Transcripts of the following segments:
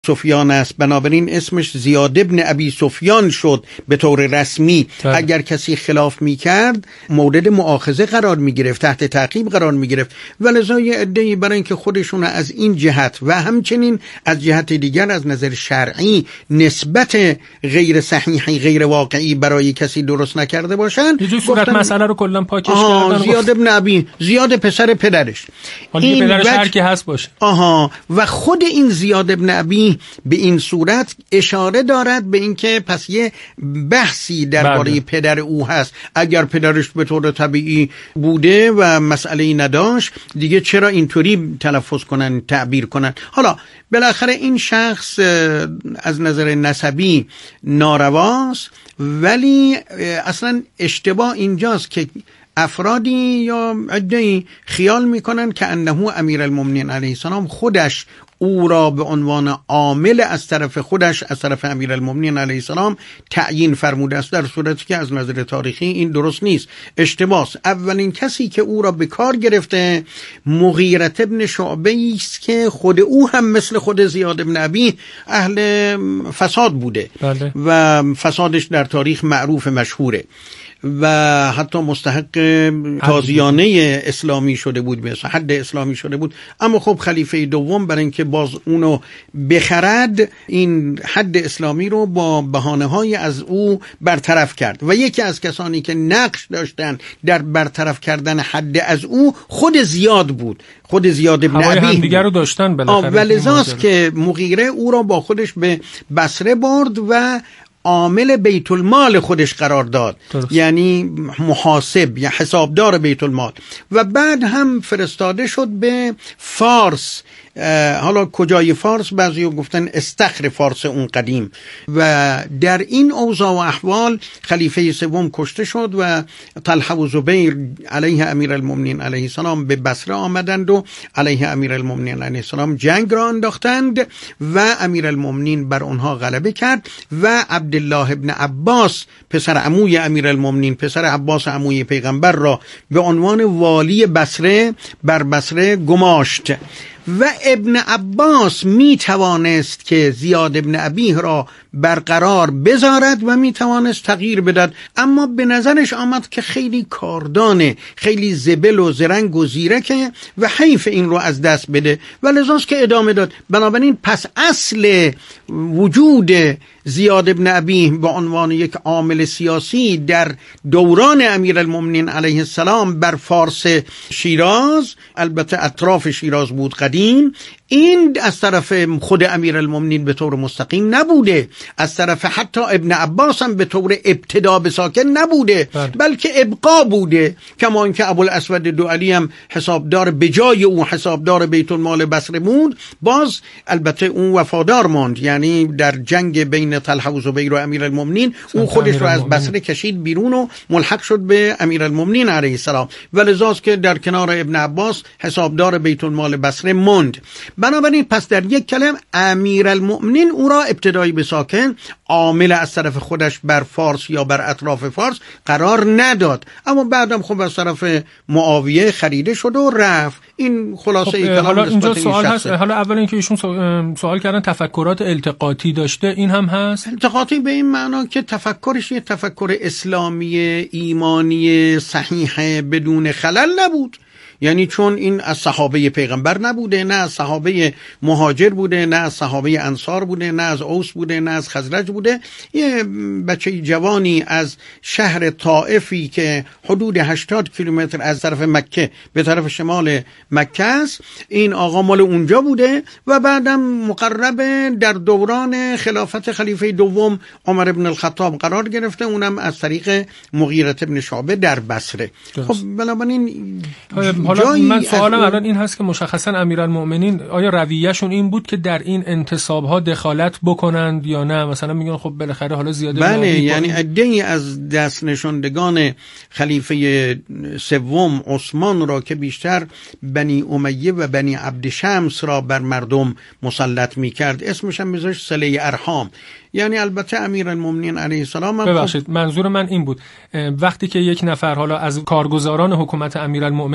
سفیان است، بنابراین اسمش زیاد ابن ابی سفیان شد به طور رسمی. اگر کسی خلاف میکرد مورد مؤاخذه قرار میگرفت، تحت تعقیب قرار میگرفت. ولذا یه عده‌ای برای اینکه خودشون از این جهت و همچنین از جهت دیگر از نظر شرعی نسبت غیر صحیحی غیر واقعی برای کسی درست نکرده باشن، یه جور صورت مسئله رو کلا پاکش کردن. زیاد ابن ابی، زیاد پسر پدرش، این پدرش هر کی هست باشه. و خود این زیاد ابن ابی به این صورت اشاره دارد به اینکه پس یه بحثی درباره پدر او هست. اگر پدرش به طور طبیعی بوده و مسئله‌ای نداشت دیگه چرا اینطوری تلفظ کنن، تعبیر کنن؟ حالا بالاخره این شخص از نظر نسبی نارواست، ولی اصلا اشتباه اینجاست که افرادی یا عده‌ای خیال میکنن که انه امیرالمومنین علیه السلام خودش او را به عنوان عامل از طرف خودش، از طرف امیرالمومنین علیه السلام تعیین فرموده است، در صورتی که از نظر تاریخی این درست نیست، اشتباس. اولین کسی که او را به کار گرفته مغیره ابن شعبه است که خود او هم مثل خود زیاد ابن ابی اهل فساد بوده و فسادش در تاریخ معروف مشهوره و حتی مستحق تازیانه اسلامی شده بود، به حد اسلامی شده بود. اما خب خلیفه دوم برای اینکه باز اونو بخرد این حد اسلامی رو با بهانه‌های از او برطرف کرد و یکی از کسانی که نقش داشتن در برطرف کردن حد از او خود زیاد بود، خود زیاد ابن ابی. هم دیگر رو داشتن بالاخره. ولذاست که مغیره او را با خودش به بصره برد و عامل بیت المال خودش قرار داد، یعنی محاسب یا حسابدار بیت المال، و بعد هم فرستاده شد به فارس. حالا کجای فارس؟ بعضی گفتن استخر فارس اون قدیم. و در این اوضاع و احوال خلیفه سوم کشته شد و طلحه و زبیر علیه امیرالمومنین علیه السلام به بصره آمدند و علیه امیرالمومنین علیه السلام جنگ را انداختند و امیرالمومنین بر آنها غلبه کرد و عبدالله ابن عباس پسر عموی امیرالمومنین، پسر عباس عموی پیغمبر را به عنوان والی بصره بر بصره گماشت. و ابن عباس می توانست که زیاد ابن ابی را برقرار بذارد و می توانست تغییر بدهد، اما به نظرش آمد که خیلی کاردانه، خیلی زبل و زرنگ و زیرکه و حیف این رو از دست بده و لذاست که ادامه داد. بنابراین پس اصل وجود زیاد ابن ابی به عنوان یک عامل سیاسی در دوران امیرالمومنین علیه السلام بر فارس شیراز، البته اطراف شیراز بود قدیم، این از طرف خود امیرالمومنین به طور مستقیم نبوده، از طرف حتی ابن عباس هم به طور ابتدا به ساکن نبوده، بلکه ابقا بوده، کما اینکه ابوالاسود دوئلی هم حسابدار به جای اون حسابدار بیت المال بصره بود، باز البته اون وفادار ماند، یعنی در جنگ بین طلحه و زبیر و امیرالمومنین اون خودش رو از بصره کشید بیرون و ملحق شد به امیرالمومنین علیه السلام، ولذاست که در کنار ابن عباس حسابدار بیت المال بصره ماند. بنابراین پس در یک کلمه امیرالمومنین او را ابتدایی به ساکن عامل از طرف خودش بر فارس یا بر اطراف فارس قرار نداد، اما بعدم خب از طرف معاویه خریده شد و رفت. این خلاصه کلام. حالا اینجا سوال هست، حالا اول اینکه ایشون سوال کردن تفکرات التقاطی داشته، این هم هست؟ التقاطی به این معنا که تفکرش یه تفکر اسلامی ایمانی صحیح بدون خلل نبود، یعنی چون این از صحابه پیغمبر نبوده، نه از صحابه مهاجر بوده، نه از صحابه انصار بوده، نه از اوس بوده، نه از خزرج بوده، یه بچه جوانی از شهر طائفی که حدود 80 کیلومتر از طرف مکه به طرف شمال مکه است، این آقا مال اونجا بوده و بعدم مقرب در دوران خلافت خلیفه دوم عمر بن الخطاب قرار گرفته، اونم از طریق مغیره ابن شعبه در بصره. خب بنابراین حالا من سوالم الان این هست که مشخصا امیرالمومنین آیا رویهشون این بود که در این انتصاب‌ها دخالت بکنند یا نه؟ مثلا میگن خب بالاخره حالا زیاده بله، یعنی عده‌ای از دست نشاندگان خلیفه سوم عثمان را که بیشتر بنی امیه و بنی عبد شمس را بر مردم مسلط می‌کرد، اسمش هم می‌ذاشت صله ارحام، یعنی البته امیرالمومنین علیه السلام منظور من این بود وقتی که یک نفر حالا از کارگزاران حکومت امیرالمومنین شخص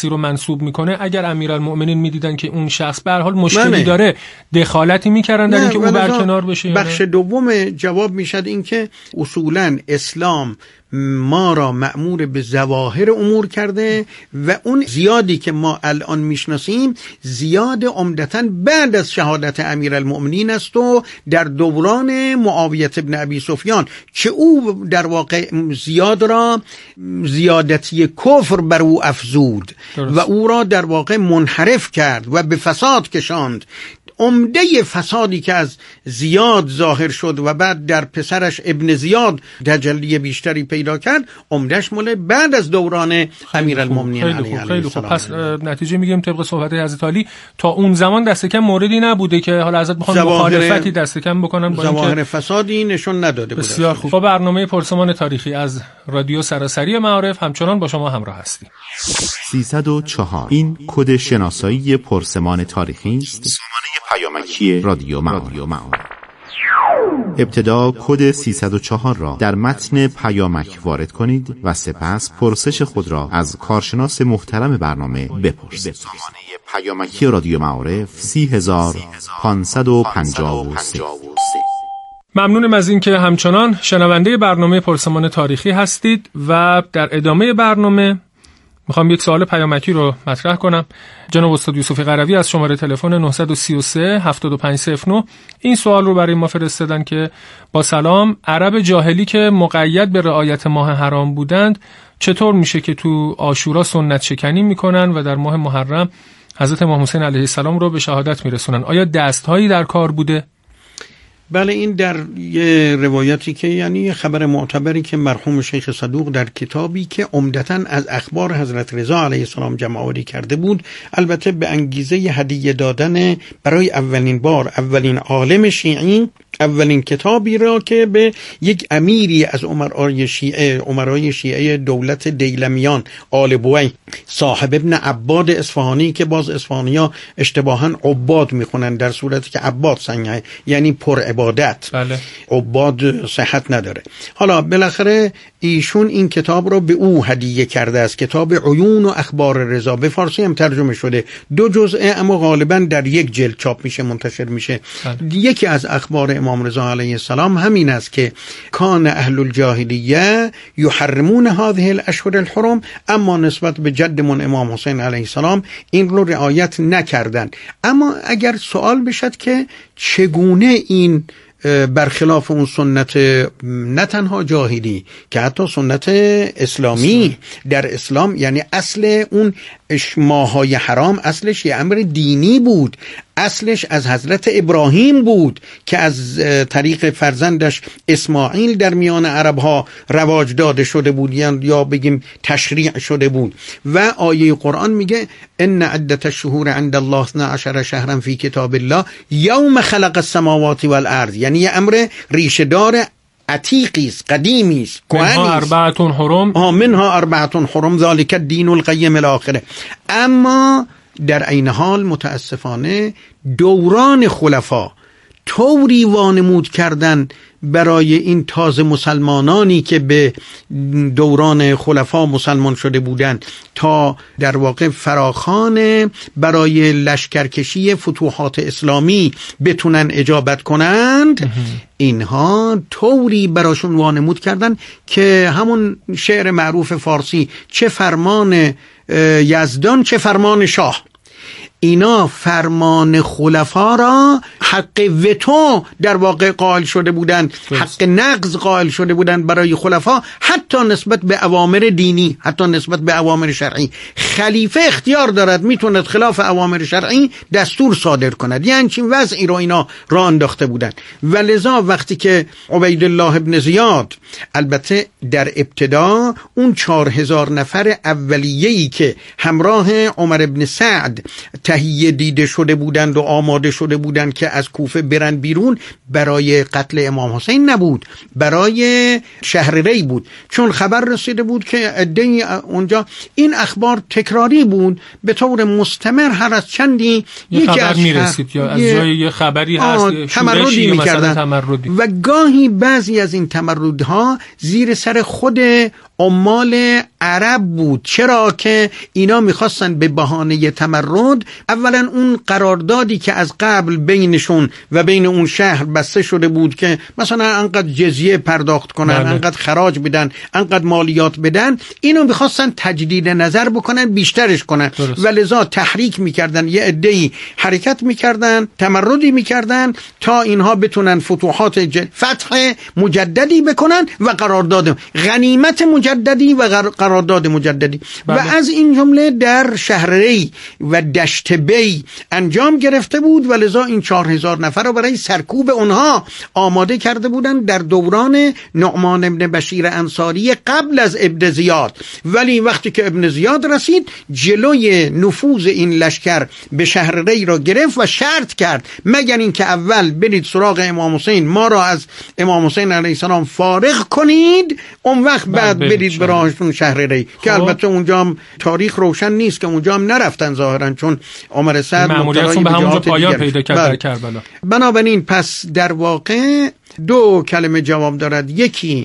شخصی رو منسوب میکنه، اگر امیرالمؤمنین میدیدن که اون شخص به هر حال مشکلی داره، دخالتی میکردن در اینکه اون برکنار بشه؟ بخش دوم جواب میشد این که اصولا اسلام ما را مأمور به ظواهر امور کرده و اون زیادی که ما الان میشناسیم زیاد عمدتاً بعد از شهادت امیرالمؤمنین است و در دوران معاویه بن ابی سفیان که او در واقع زیاد را زیادتی کفر بر او افزود و او را در واقع منحرف کرد و به فساد کشاند. عمده فسادی که از زیاد ظاهر شد و بعد در پسرش ابن زیاد تجلی بیشتری پیدا کرد، عمدهش مال بعد از دوران امیرالمؤمنین علیه السلام. پس نتیجه میگیم طبق صحبت حضرت علی تا اون زمان دست کم موردی نبوده که حالا حضرت بخوان مخالفتی دست کم بکنن با ظواهر فسادی نشون نداده بود. بسیار خوب. با برنامه پرسمان تاریخی از رادیو سراسری معارف همچنان با شما همراه هستیم. 304 این کد شناسایی پرسمان تاریخی است. پیامکی رادیو معارف. ابتدا کد 304 را در متن پیامک وارد کنید و سپس پرسش خود را از کارشناس محترم برنامه بپرسید. سامانه پیامکی رادیو معارف 30553. ممنونم از اینکه همچنان شنونده برنامه پرسمان تاریخی هستید و در ادامه برنامه میخوام یک سوال پیامکی رو مطرح کنم. جناب استاد یوسف قروی از شماره تلفن 933 7509 این سوال رو برای ما فرستادن که با سلام، عرب جاهلی که مقید به رعایت ماه حرام بودند چطور میشه که تو عاشورا سنت شکنی میکنن و در ماه محرم حضرت امام حسین علیه السلام رو به شهادت میرسونن؟ آیا دستهایی در کار بوده؟ بله، این در یه روایتی که یعنی خبر معتبری که مرحوم شیخ صدوق در کتابی که عمدتاً از اخبار حضرت رضا علیه السلام جمع‌آوری کرده بود، البته به انگیزه هدیه دادن برای اولین بار اولین عالم شیعی اولین کتابی را که به یک امیری از امرای شیعه دولت دیلمیان آل بویه صاحب ابن عباد اصفهانی که باز اصفهانی‌ها اشتباهاً عباد میخونن در صورتی که عباد سنگه یعنی پر عبادت. بله. عباد صحت نداره. حالا بالاخره ایشون این کتاب رو به او هدیه کرده است. کتاب عیون و اخبار رضا به فارسی هم ترجمه شده، 2 جزءه اما غالبا در یک جلد چاپ میشه، منتشر میشه. بله. یکی از اخبار امام رضا علیه السلام همین است که کان اهل الجاهلیه یحرمون هذه الاشهر الحرم، اما نسبت به جدمون امام حسین علیه السلام این رو رعایت نکردن. اما اگر سوال بشد که چگونه این برخلاف اون سنت نه تنها جاهلی که حتی سنت اسلامی در اسلام، یعنی اصل اون ماهای حرام اصلش یه امر دینی بود، اصلش از حضرت ابراهیم بود که از طریق فرزندش اسماعیل در میان عربها رواج داده شده بود یا بگیم تشریع شده بود. و آیه قرآن میگه ان عدت الشهور عند الله 12 شهرا فی کتاب الله یوم خلق السماوات والارض، یعنی یه امر ریشه دار عتیقی است، قدیمی است، منها 4 حرم منها 4 حرم ذالک الدین القیم الاخره. اما در عین حال متاسفانه دوران خلفا طوری وانمود کردن برای این تازه مسلمانانی که به دوران خلفا مسلمان شده بودند تا در واقع فراخوان برای لشکرکشی فتوحات اسلامی بتونن اجابت کنند، اینها طوری براشون وانمود کردن که همون شعر معروف فارسی چه فرمان یزدان چه فرمان شاه، اینا فرمان خلفا را حق وتو در واقع قائل شده بودند، حق نقض قائل شده بودند برای خلفا، حتی نسبت به اوامر دینی، حتی نسبت به اوامر شرعی. خلیفه اختیار دارد میتوند خلاف اوامر شرعی دستور صادر کند، یعنی چین وضعی رو اینا راه انداخته بودند. ولذا وقتی که عبیدالله ابن زیاد، البته در ابتدا اون 4000 نفر اولیه‌ای که همراه عمر ابن سعد تهیه دیده شده بودند و آماده شده بودند که از کوفه برن بیرون، برای قتل امام حسین نبود، برای شهر ری بود، چون خبر رسیده بود که عده‌ای اونجا، این اخبار تکراری بود به طور مستمر، هر از چندی یکی از میرسید یا از جای یه خبری هست تمردی میکردن و گاهی بعضی از این تمردها زیر سر خود عمال عرب بود. چرا که اینا میخواستن به بهانه تمرد اولا اون قراردادی که از قبل بینشون و بین اون شهر بسته شده بود که مثلا انقدر جزیه پرداخت کنن، انقدر خراج بدن، انقدر مالیات بدن، اینو میخواستن تجدید نظر بکنن، بیشترش کنن و لذا تحریک میکردن، یه عده‌ای حرکت میکردن، تمردی میکردن تا اینها بتونن فتح مجددی بکنن و قرارداد غنیمت مجددی و قرارداد مجددی و از این جمله در شهر ری و دشت بی انجام گرفته بود و لذا این 4000 نفر رو برای سرکوب اونها آماده کرده بودن در دوران نعمان ابن بشیر انصاری قبل از ابن زیاد. ولی وقتی که ابن زیاد رسید جلوی نفوذ این لشکر به شهر ری را گرفت و شرط کرد مگر این که اول برید سراغ امام حسین، ما را از امام حسین علیه السلام فارغ کنید، اون وقت بعد برید به راهتون شهر ری. که البته اونجا هم تاریخ روشن نیست که اونجا هم نرفتن ظاهرا، چون عمر سعد مأموریتشون به همونجا پایان پیدا کرد در کربلا. بنابراین پس در واقع دو کلمه جواب دارد. یکی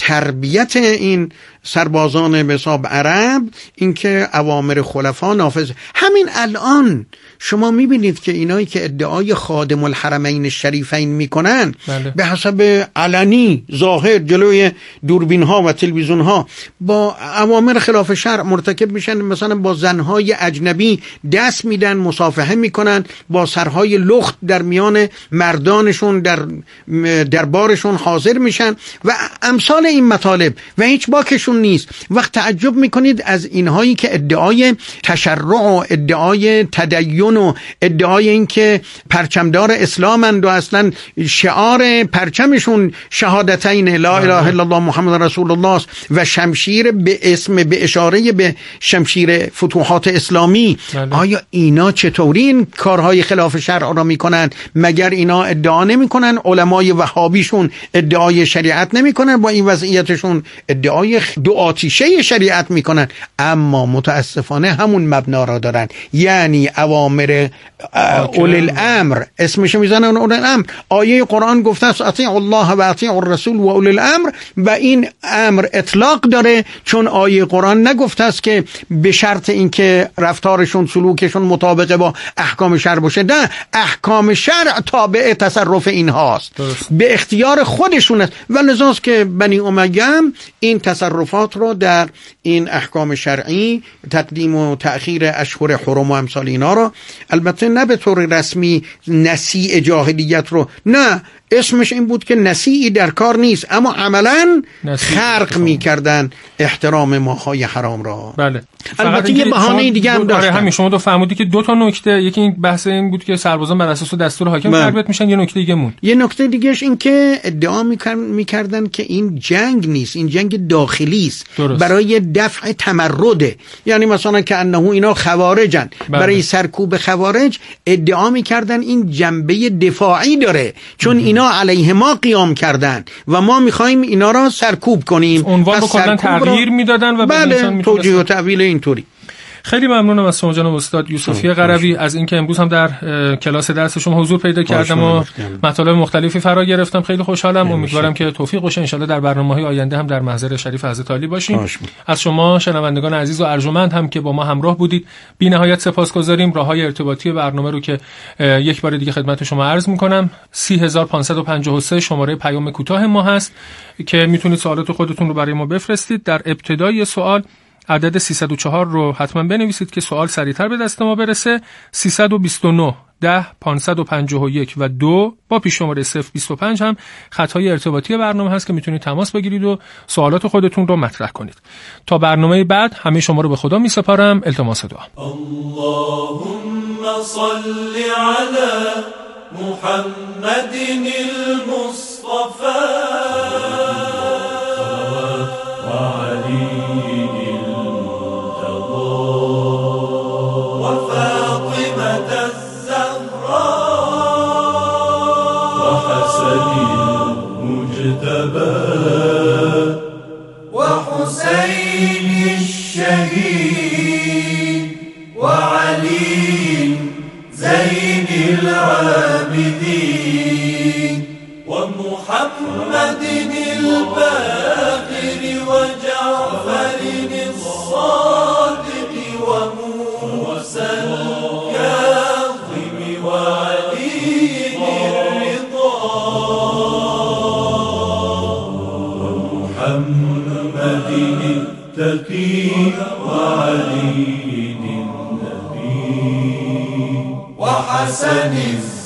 تربیت این سربازان به حساب عرب، اینکه اوامر خلفا نافذ. همین الان شما میبینید که اینایی که ادعای خادم الحرمین الشریفین میکنن به حسب علنی ظاهر جلوی دوربین ها و تلویزیون ها با اوامر خلاف شرع مرتکب میشن. مثلا با زنهای اجنبی دست میدن، مصافحه میکنن، با سرهای لخت در میان مردانشون در دربارشون حاضر میشن و امثال این مطالب و هیچ باکشون نیست. وقت تعجب میکنید از اینهایی که ادعای تشرع و ادعای تدین و ادعای این که پرچمدار اسلامند و اصلا شعار پرچمشون شهادتین لا اله الا الله محمد رسول الله و شمشیر به اشاره به شمشیر فتوحات اسلامی. آیا اینا چطوری این کارهای خلاف شرع را میکنن؟ مگر اینا ادعا نمیکنن؟ علمای وهابیشون ادعای شریعت نمیکنن؟ با این وضعیتشون ادعای دو آتیشه شریعت میکنن، اما متاسفانه همون مبنا را دارن. یعنی اوامر اولی الامر، اسمش میزنن اولی الامر. آیه قرآن گفته است اطیعوا الله و اطیعوا الرسول و اولی الامر و این امر اطلاق داره، چون آیه قرآن نگفته است که به شرط اینکه رفتارشون سلوکشون مطابق با احکام شرع باشه. نه، احکام شرع تابع تصرف اینهاست، به اختیار خودشون است و لذاست که بنی امیه این تصرفات رو در این احکام شرعی، تقدیم و تأخیر اشهر حرم و امثال اینا رو، البته نه به طور رسمی نسیع جاهلیت رو، نه اسمش این بود که نسیعی در کار نیست، اما عملاً خرق می‌کردن احترام ماهای حرام را. بله. البته یه بهانه دیگه هم داشتن. همین شما دو فرمودی که دو تا نکته، یکی این بحث این بود که سربازان بر اساس دستور حاکم تربیت میشن، یه نکته دیگه موند. یه نکته دیگهش این که ادعا می‌کردن که این جنگ نیست، این جنگ داخلی است برای دفع تمرد. یعنی مثلا که انه اینا خوارجن، برای سرکوب خوارج ادعا می‌کردن این جنبه دفاعی داره، چون اینا علیه ما قیام کردن و ما میخوایم اینا را سرکوب کنیم. عنوان رو کلا تغییر میدادن و بله توجیه و تعویل اینطوری. خیلی ممنونم از شما جناب استاد یوسفی قروی از اینکه امروز هم در کلاس درس شما حضور پیدا کردم و مطالب مختلفی فرا گرفتم. خیلی خوشحالم. امیدوارم که توفیق باشه ان شاءالله در برنامه‌های آینده هم در محضر شریف حضرت علی باشیم. از شما شنوندگان عزیز و ارجمند هم که با ما همراه بودید بی نهایت سپاسگزاریم. راههای ارتباطی برنامه رو که یک بار دیگه خدمت شما عرض می‌کنم 30553 شماره پیام کوتاه ما هست که میتونید سوالات خودتون رو برای ما بفرستید. در ابتدای سوال عدد 304 رو حتما بنویسید که سوال سریعتر به دست ما برسه. 329 10 551 و 2 با پیش شماره 025 هم خطهای ارتباطی برنامه هست که میتونید تماس بگیرید و سوالات خودتون رو مطرح کنید. تا برنامه بعد همه شما رو به خدا میسپارم. التماس دعا. اللهم صل علی محمد المصطفى و علی وحسين الشهيد وعلي زين العابدين ومحمد الباقر وجعفر الزكي وعلي النبي وحسن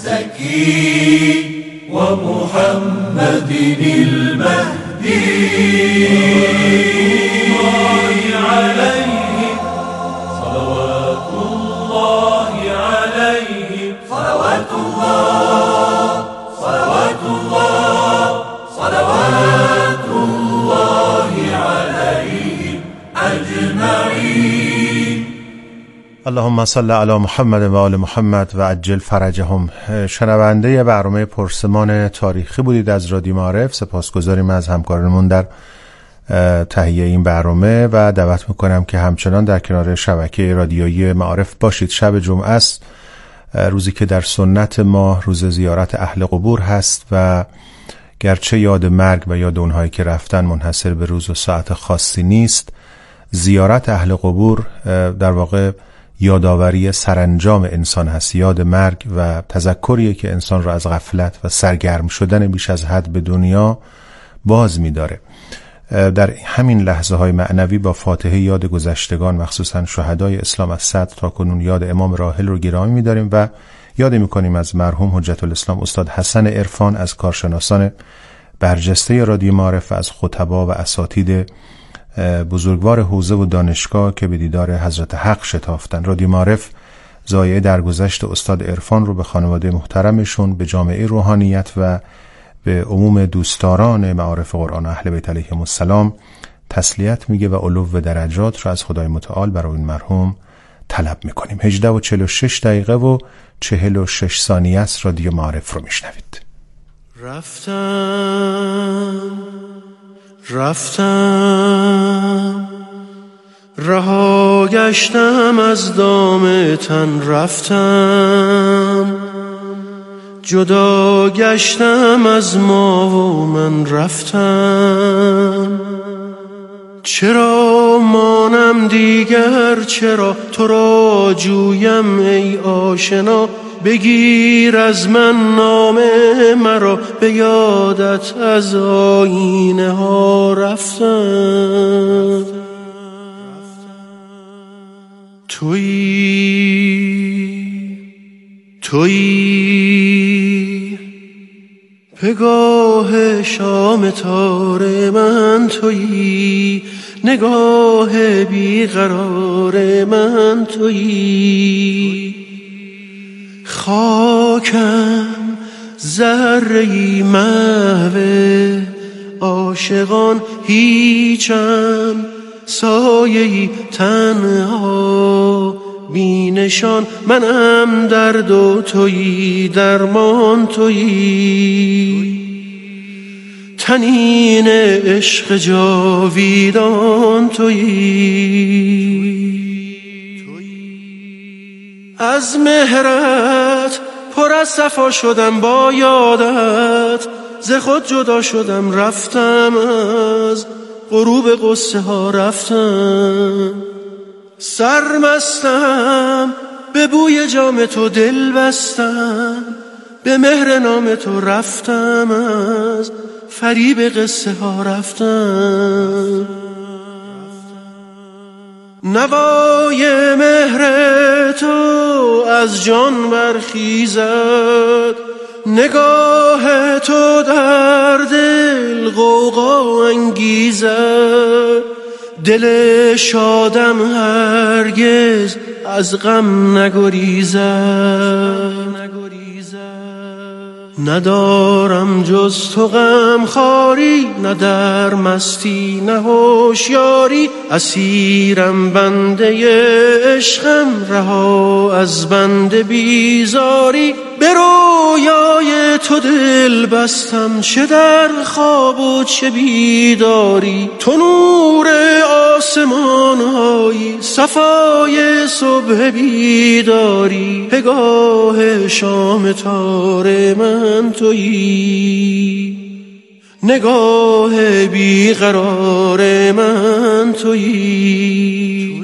الزكي ومحمد المهدي عليهم صلوات الله عليهم صلوات الله صلوات الله صلوات الله عليهم أجمعين. اللهم صل علی محمد و آل محمد و عجل فرجهم. شنونده برنامه پرسمان تاریخی بودید از رادیو معارف. سپاسگزاریم از همکارانمون در تهیه این برنامه و دعوت میکنم که همچنان در کنار شبکه رادیویی معارف باشید. شب جمعه است، روزی که در سنت ما روز زیارت اهل قبور هست و گرچه یاد مرگ و یاد اونهایی که رفتن منحصر به روز و ساعت خاصی نیست، زیارت اهل قبور در واقع یادآوری سرانجام انسان هست، یاد مرگ و تذکریه که انسان را از غفلت و سرگرم شدن بیش از حد به دنیا باز می‌داره. در همین لحظه های معنوی با فاتحه یاد گذشتگان مخصوصا شهدای اسلام از صدر تا کنون یاد امام راحل رو گرامی می‌داریم و یاد می‌کنیم از مرحوم حجت الاسلام استاد حسن عرفان، از کارشناسان برجسته رادیو معارف و از خطبا و اساتید بزرگوار حوزه و دانشگاه که به دیدار حضرت حق شتافتن. رادیو معارف ضایعه درگذشت استاد عرفان رو به خانواده محترمشون، به جامعه روحانیت و به عموم دوستداران معارف قرآن و اهل بیت علیهم السلام تسلیت میگه و علو درجات رو از خدای متعال برای این مرحوم طلب میکنیم. 18:46 و 46 ثانیه است. رادیو معارف رو میشنوید. رفتم رها گشتم از دام تن، رفتم جدا گشتم از ما و من، رفتم چرا مانم دیگر، چرا تو را جویم ای آشنا، بگیر از من نام مرا، به یادت از آینه ها رفتم. تویی پگاه شام تار من، تویی نگاه بیقرار من، تویی خاکم ذره‌ای محو عاشقان، هیچم سایه‌ای تنها بی نشان، منم درد و تویی درمان، تویی تنین عشق جاویدان، تویی از مهرت پر از صفا شدم با یادت، ز خود جدا شدم رفتم، از غروب قصه ها رفتم، سرمستم به بوی جام تو دل بستم، به مهر نام تو رفتم، از فریب قصه ها رفتم، نوای مهر تو از جان برخیزد، نگاه تو در دل غوغا انگیزد، دل شادم هرگز از غم نگریزد، ندارم جز تو غم خاری، نه در مستی نه هوشیاری، اسیرم بنده عشقم رها از بنده بیزاری، به رویای تو دل بستم چه در خواب و چه بیداری، تو نور آسمان هایی صفای صبح بیداری، پگاه شام تار من تویی، نگاه بیقرار من تویی.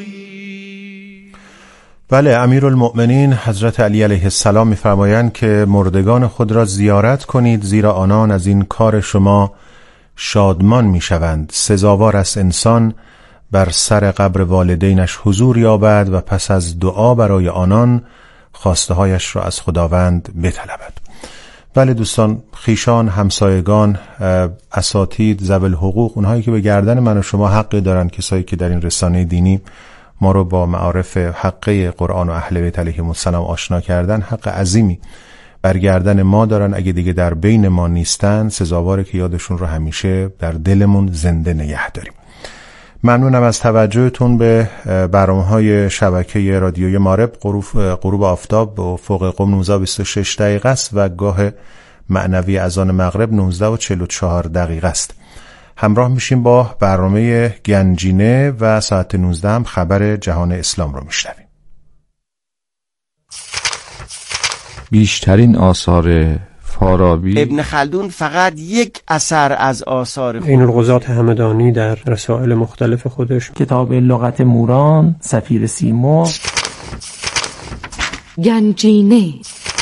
بله، امیرالمؤمنین حضرت علی علیه السلام می‌فرمایند که مردگان خود را زیارت کنید، زیرا آنان از این کار شما شادمان می‌شوند. سزاوار است انسان بر سر قبر والدینش حضور یابد و پس از دعا برای آنان خواسته هایش را از خداوند بطلبد. بله دوستان، خیشان، همسایگان، اساتید، ذوی الحقوق، اونهایی که به گردن من و شما حقی دارن، کسایی که در این رسانه دینی ما رو با معارف حقه قرآن و اهل بیت علیهم السلام آشنا کردن، حق عظیمی بر گردن ما دارن. اگه دیگه در بین ما نیستن، سزاواره که یادشون رو همیشه در دلمون زنده نگه داریم. ممنونم از توجهتون به برنامه‌های شبکه رادیوی معارف. غروب آفتاب به افق قم 19:26 دقیقه است و گاه معنوی اذان مغرب 19:44 است. همراه میشیم با برنامه گنجینه و ساعت 19 هم خبر جهان اسلام رو میشنویم. بیشترین آثار فارابی، ابن خلدون فقط یک اثر از آثار این القضات همدانی در رسائل مختلف خودش، کتاب لغت موران، سفیر سیمرغ، گنجینه.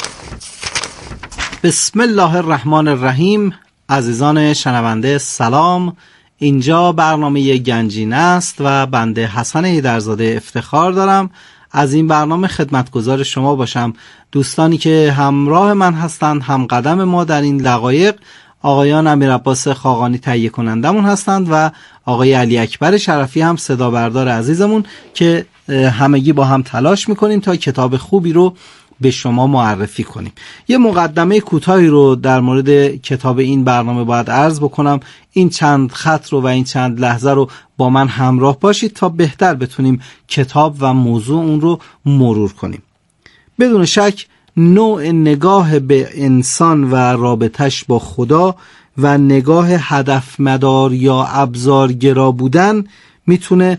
بسم الله الرحمن الرحیم. عزیزان شنونده سلام، اینجا برنامه گنجینه است و بنده حسن حیدرزاده افتخار دارم از این برنامه خدمتگزار شما باشم. دوستانی که همراه من هستند، هم قدم ما در این دقایق، آقایان امیرعباس خاقانی تهیه کنندمون هستند و آقای علی اکبر شرفی هم صدا بردار عزیزمون که همگی با هم تلاش میکنیم تا کتاب خوبی رو به شما معرفی کنیم. یه مقدمه کوتاهی رو در مورد کتاب این برنامه باید عرض بکنم. این چند خط رو و این چند لحظه رو با من همراه باشید تا بهتر بتونیم کتاب و موضوع اون رو مرور کنیم. بدون شک نوع نگاه به انسان و رابطش با خدا و نگاه هدف مدار یا ابزارگرا بودن میتونه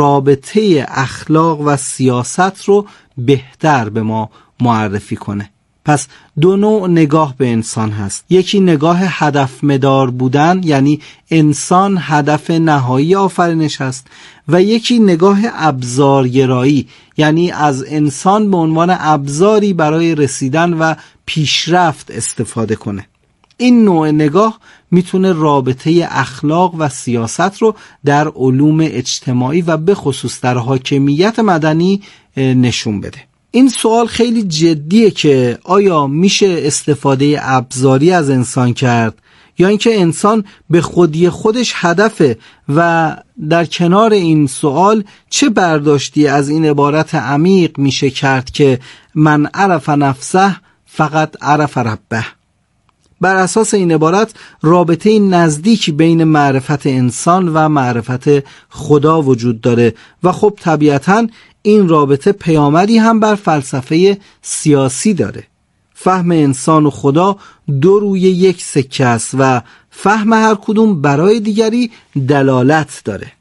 رابطه اخلاق و سیاست رو بهتر به ما معرفی کنه. پس دو نوع نگاه به انسان هست. یکی نگاه هدف مدار بودن، یعنی انسان هدف نهایی آفرینش هست، و یکی نگاه ابزارگرایی، یعنی از انسان به عنوان ابزاری برای رسیدن و پیشرفت استفاده کنه. این نوع نگاه میتونه رابطه اخلاق و سیاست رو در علوم اجتماعی و به خصوص در حاکمیت مدنی نشون بده. این سوال خیلی جدیه که آیا میشه استفاده ابزاری از انسان کرد یا اینکه انسان به خودی خودش هدفه، و در کنار این سوال چه برداشتی از این عبارت عمیق میشه کرد که من عرف نفسه فقط عرف ربه. بر اساس این عبارت رابطه نزدیکی بین معرفت انسان و معرفت خدا وجود داره و خب طبیعتاً این رابطه پیامدی هم بر فلسفه سیاسی داره. فهم انسان و خدا دو روی یک سکه است و فهم هر کدوم برای دیگری دلالت داره.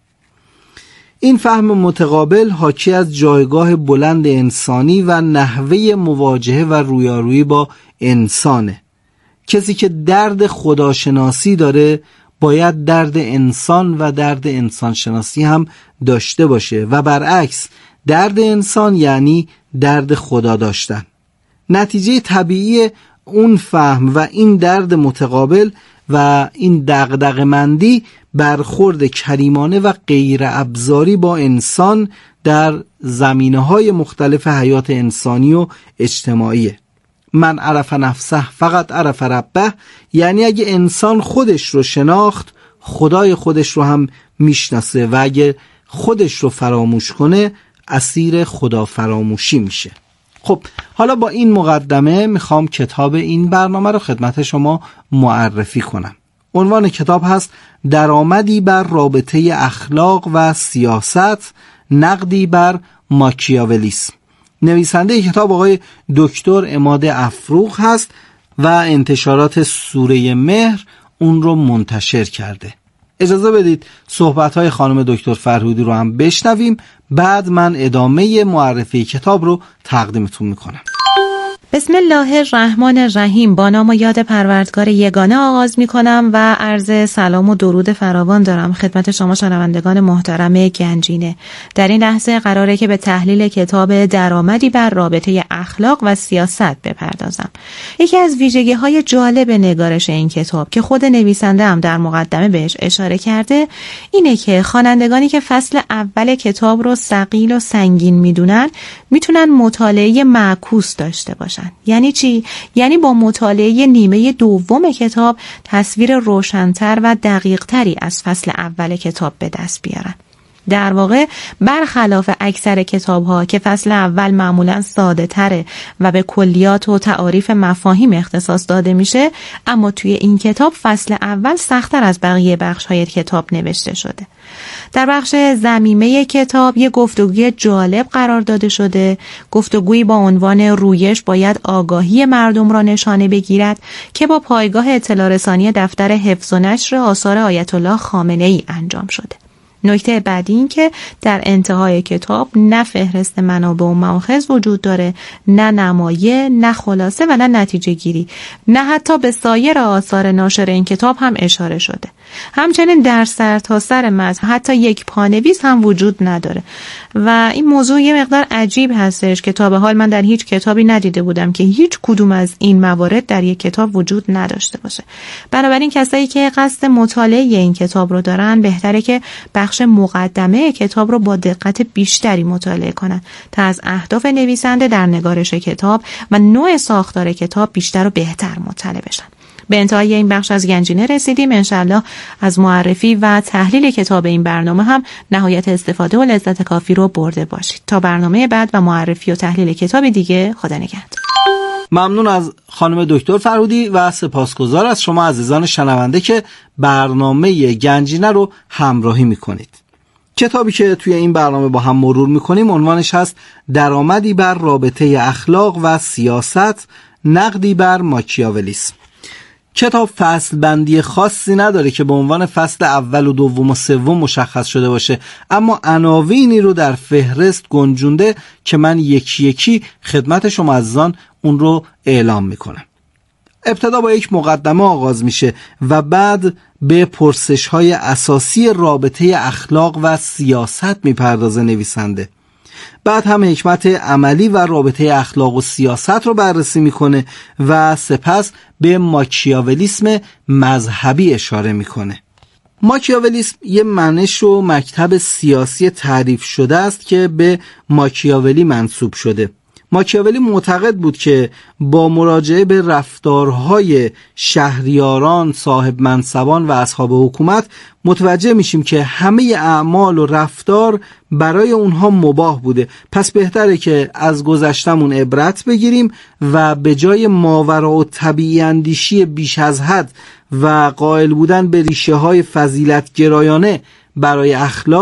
این فهم متقابل حاکی از جایگاه بلند انسانی و نحوه مواجهه و رویارویی با انسانه. کسی که درد خداشناسی داره باید درد انسان و درد انسانشناسی هم داشته باشه و برعکس، درد انسان یعنی درد خدا داشتن. نتیجه طبیعی اون فهم و این درد متقابل و این دغدغه‌مندی برخورد کریمانه و غیر ابزاری با انسان در زمینه‌های مختلف حیات انسانی و اجتماعیه. من عرف نفسه فقط عرف ربه، یعنی اگه انسان خودش رو شناخت، خدای خودش رو هم میشناسه و اگه خودش رو فراموش کنه، اسیر خدا فراموشی میشه. خب حالا با این مقدمه میخوام کتاب این برنامه رو خدمت شما معرفی کنم. عنوان کتاب هست درآمدی بر رابطه اخلاق و سیاست، نقدی بر ماکیاولیسم. نویسنده کتاب آقای دکتر عماد افروغ هست و انتشارات سوره مهر اون رو منتشر کرده. اجازه بدید صحبت‌های خانم دکتر فرهودی رو هم بشنویم، بعد من ادامه معرفی کتاب رو تقدیمتون میکنم. بسم الله الرحمن الرحیم. با نام و یاد پروردگار یگانه آغاز می کنم و عرض سلام و درود فراوان دارم خدمت شما شنوندگان محترم گنجینه. در این لحظه قراره که به تحلیل کتاب درآمدی بر رابطه اخلاق و سیاست بپردازم. یکی از ویژگی‌های جالب نگارش این کتاب که خود نویسنده هم در مقدمه بهش اشاره کرده اینه که خوانندگانی که فصل اول کتاب رو ثقیل و سنگین میدونن میتونن مطالعه معکوس داشته باشن. یعنی چی؟ یعنی با مطالعه نیمه دوم کتاب تصویر روشن‌تر و دقیق‌تری از فصل اول کتاب به دست بیارن. در واقع برخلاف اکثر کتاب‌ها که فصل اول معمولاً ساده‌تره و به کلیات و تعاریف مفاهیم اختصاص داده میشه، اما توی این کتاب فصل اول سخت‌تر از بقیه بخش‌های کتاب نوشته شده. در بخش ضمیمه کتاب یک گفتگوی جالب قرار داده شده، گفتگویی با عنوان رویش باید آگاهی مردم را نشانه بگیرد که با پایگاه اطلاع رسانی دفتر حفظ و نشر آثار آیت الله خامنه‌ای انجام شده. نکته بعدی این که در انتهای کتاب نه فهرست منابع و مآخذ وجود داره، نه نمایه، نه خلاصه و نه نتیجه گیری، نه حتی به سایر آثار ناشر این کتاب هم اشاره شده. همچنین در سرتاسر متن حتی یک پانویس هم وجود نداره و این موضوع یه مقدار عجیب هستش که تا به حال من در هیچ کتابی ندیده بودم که هیچ کدوم از این موارد در یک کتاب وجود نداشته باشه. بنابراین کسایی که قصد مطالعه این کتاب رو دارن بهتره که بخش مقدمه کتاب رو با دقت بیشتری مطالعه کنن تا از اهداف نویسنده در نگارش کتاب و نوع ساختار کتاب بیشتر و بهتر مطلع بشن. به انتهای این بخش از گنجینه رسیدیم. انشالله از معرفی و تحلیل کتاب این برنامه هم نهایت استفاده و لذت کافی رو برده باشید. تا برنامه بعد و معرفی و تحلیل کتاب دیگه، خدا نگهدار. ممنون از خانم دکتر فرهودی و سپاسگزار از شما عزیزان شنونده که برنامه گنجینه رو همراهی میکنید. کتابی که توی این برنامه با هم مرور میکنیم عنوانش هست درآمدی بر رابطه اخلاق و سیاست، نقدی بر ماکیاولیسم. کتاب فصل بندی خاصی نداره که به عنوان فصل اول و دوم و سوم مشخص شده باشه، اما عناوینی رو در فهرست گنجونده که من یکی یکی خدمت شما عزیزان اون رو اعلام میکنم. ابتدا با یک مقدمه آغاز میشه و بعد به پرسش‌های اساسی رابطه اخلاق و سیاست میپردازه نویسنده. بعد هم حکمت عملی و رابطه اخلاق و سیاست رو بررسی میکنه و سپس به ماکیاولیسم مذهبی اشاره میکنه. ماکیاولیسم یه منش و مکتب سیاسی تعریف شده است که به ماکیاولی منسوب شده. ماکیاولی معتقد بود که با مراجعه به رفتارهای شهریاران، صاحب منصبان و اصحاب حکومت متوجه میشیم که همه اعمال و رفتار برای اونها مباح بوده. پس بهتره که از گذشتمون عبرت بگیریم و به جای ماوراء و طبیعی اندیشی بیش از حد و قائل بودن به ریشه های فضیلت گرایانه برای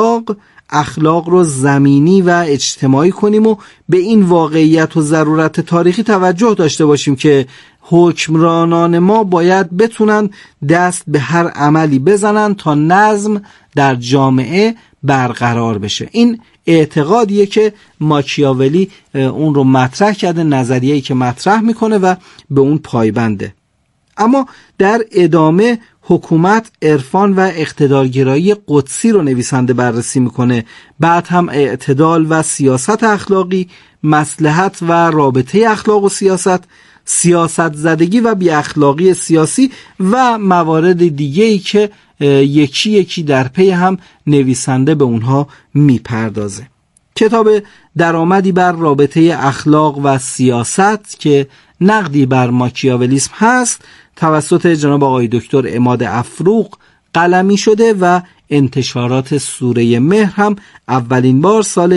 اخلاق رو زمینی و اجتماعی کنیم و به این واقعیت و ضرورت تاریخی توجه داشته باشیم که حکمرانان ما باید بتونن دست به هر عملی بزنن تا نظم در جامعه برقرار بشه. این اعتقادیه که ماکیاولی اون رو مطرح کرده، نظریه‌ای که مطرح میکنه و به اون پایبنده. اما در ادامه حکومت، عرفان و اقتدارگرایی قدسی رو نویسنده بررسی میکنه. بعد هم اعتدال و سیاست اخلاقی، مصلحت و رابطه اخلاق و سیاست زدگی و بی اخلاقی سیاسی و موارد دیگه‌ای که یکی یکی در پی هم نویسنده به اونها میپردازه. کتاب درآمدی بر رابطه اخلاق و سیاست که نقدی بر ماکیاولیسم هست توسط جناب آقای دکتر عماد افروق قلمی شده و انتشارات سوره مهر هم اولین بار سال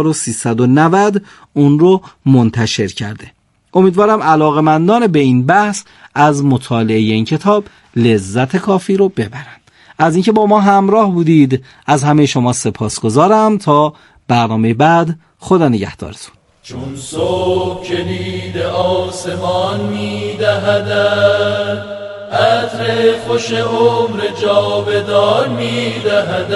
1390 اون رو منتشر کرده. امیدوارم علاقمندان به این بحث از مطالعه این کتاب لذت کافی رو ببرند. از اینکه با ما همراه بودید از همه شما سپاسگزارم. تا برنامه بعد، خدا نگهدارتون. چون صبح کلید آسمان می‌دهد، عطر خوش عمر جاودان می‌دهد،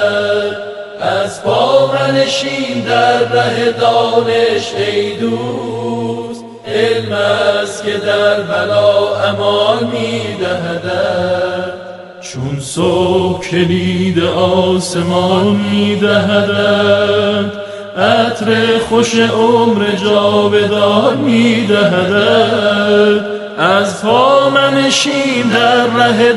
از پا منشین در ره دانش ای دوست، علم است که در بلا امان می‌دهد، چون صبح کلید آسمان می‌دهد، عطر خوش عمر جاودان می‌دهد. از پا منشین در ره